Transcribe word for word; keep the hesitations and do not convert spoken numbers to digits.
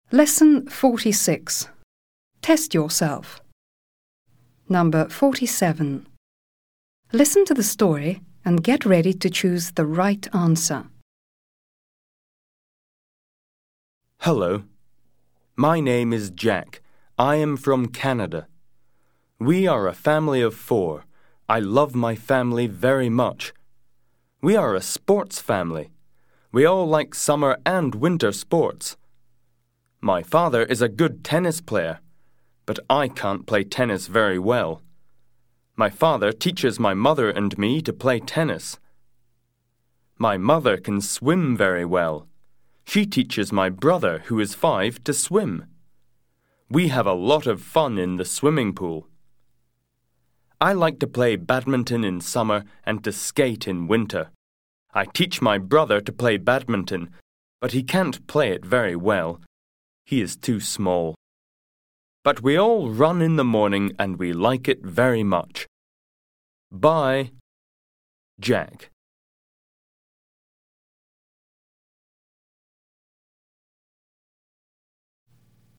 Lesson forty-six. Test yourself. Number forty-seven. Listen to the story and get ready to choose the right answer. Hello. My name is Jack. I am from Canada. We are a family of four. I love my family very much. We are a sports family. We all like summer and winter sports. My father is a good tennis player, but I can't play tennis very well. My father teaches my mother and me to play tennis. My mother can swim very well. She teaches my brother, who is five, to swim. We have a lot of fun in the swimming pool. I like to play badminton in summer and to skate in winter. I teach my brother to play badminton, but he can't play it very well. He is too small. But we all run in the morning and we like it very much. Bye, Jack.